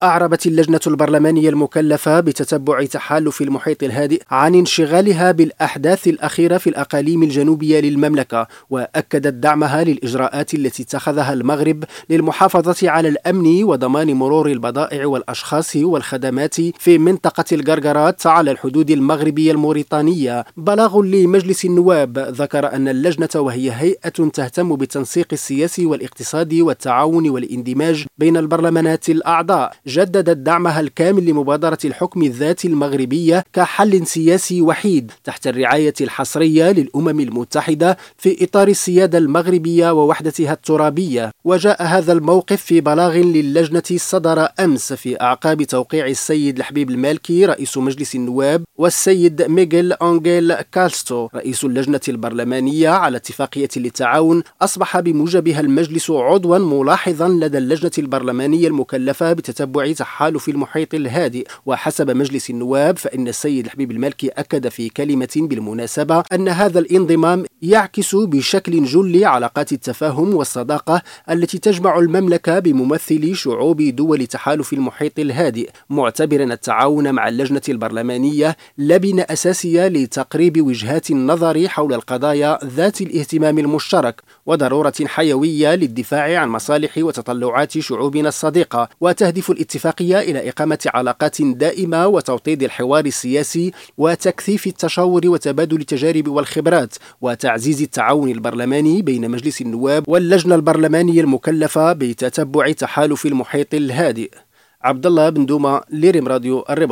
أعربت اللجنة البرلمانية المكلفة بتتبع تحالف المحيط الهادئ عن انشغالها بالأحداث الأخيرة في الأقاليم الجنوبية للمملكة، وأكدت دعمها للإجراءات التي اتخذها المغرب للمحافظة على الأمن وضمان مرور البضائع والأشخاص والخدمات في منطقة القرقرات على الحدود المغربية الموريتانية. بلاغ لمجلس النواب ذكر أن اللجنة، وهي هيئة تهتم بالتنسيق السياسي والاقتصادي والتعاون والاندماج بين البرلمانات الأعضاء، جددت دعمها الكامل لمبادرة الحكم الذاتي المغربية كحل سياسي وحيد تحت الرعاية الحصرية للأمم المتحدة في إطار السيادة المغربية ووحدتها الترابية. وجاء هذا الموقف في بلاغ للجنة صدر أمس في أعقاب توقيع السيد الحبيب المالكي رئيس مجلس النواب والسيد ميغيل أنجيل كالستو رئيس اللجنة البرلمانية على اتفاقية للتعاون أصبح بموجبها المجلس عضوا ملاحظا لدى اللجنة البرلمانية المكلفة بتتبع تحالف المحيط الهادئ. وحسب مجلس النواب فإن السيد الحبيب المالكي أكد في كلمة بالمناسبة أن هذا الانضمام يعكس بشكل جلي علاقات التفاهم والصداقة التي تجمع المملكة بممثلي شعوب دول تحالف المحيط الهادئ، معتبرا التعاون مع اللجنة البرلمانية لبنة أساسية لتقريب وجهات النظر حول القضايا ذات الاهتمام المشترك وضرورة حيوية للدفاع عن مصالح وتطلعات شعوبنا الصديقة. وتهدف الاتفاقية إلى إقامة علاقات دائمة وتوطيد الحوار السياسي وتكثيف التشاور وتبادل التجارب والخبرات وتعزيز التعاون البرلماني بين مجلس النواب واللجنة البرلمانية المكلفة بتتبع تحالف المحيط الهادئ. عبد الله بن دومة، لريم راديو الرباط.